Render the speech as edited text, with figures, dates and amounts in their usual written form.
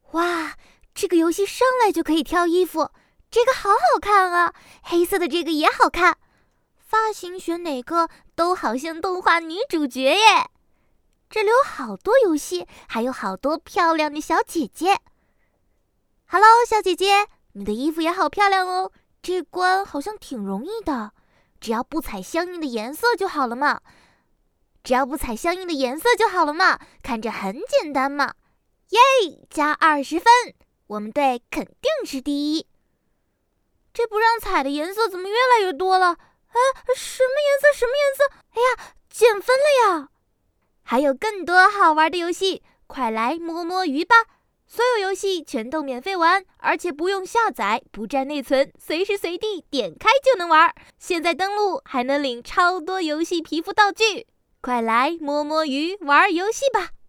哇，这个游戏上来就可以挑衣服，这个好好看啊！黑色的这个也好看，发型选哪个都好像动画女主角耶。这里有好多游戏，还有好多漂亮的小姐姐。Hello， 小姐姐，你的衣服也好漂亮哦。这关好像挺容易的，只要不踩相应的颜色就好了嘛。看着很简单嘛。耶，加20分，我们队肯定是第一。这不让踩的颜色怎么越来越多了？什么颜色？哎呀，减分了呀！还有更多好玩的游戏，快来摸摸鱼吧！所有游戏全都免费玩，而且不用下载，不占内存，随时随地点开就能玩。现在登录还能领超多游戏皮肤道具，快来摸摸鱼玩游戏吧！